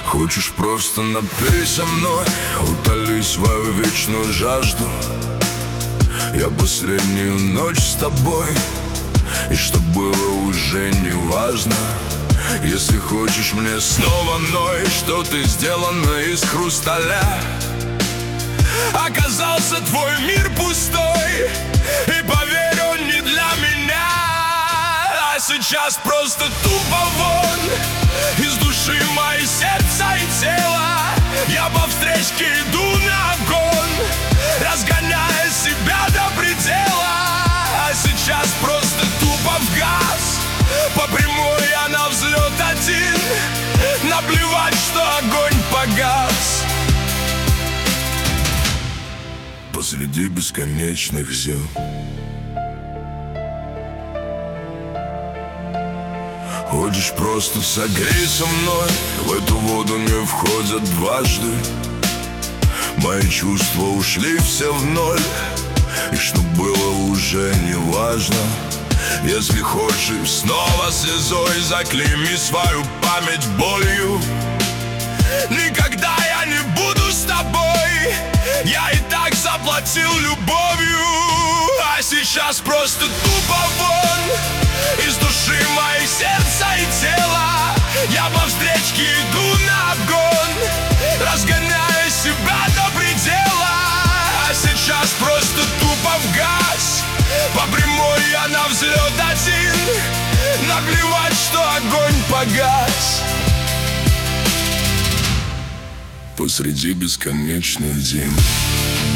Хочешь, просто напей со мной, утоли свою вечную жажду. Я последнюю ночь с тобой, и что было уже не важно. Если хочешь мне снова ной, что ты сделана из хрусталя. Оказался твой мир пустой, и поверь, он не для меня. А сейчас просто тупо вон из души мои сердца и тело. Я по встречке иду на обгон, разгоняя себя до предела. А сейчас просто тупо в газ, по прямой я на взлет один. Наплевать, что огонь погас посреди бесконечных зим. Хочешь, просто согрей со мной, в эту воду не входят дважды. Мои чувства ушли все в ноль, и что было уже не важно. Если хочешь, снова слезой заклейми свою память болью. Никогда я не буду с тобой, я и так заплатил любовью. А сейчас просто тупо вон из души мои сердца и тело. Я по встречке иду на обгон, разгоняя себя до предела. А сейчас просто тупо в газ, по прямой я на взлет один. Наплевать, что огонь погас посреди бесконечных зим.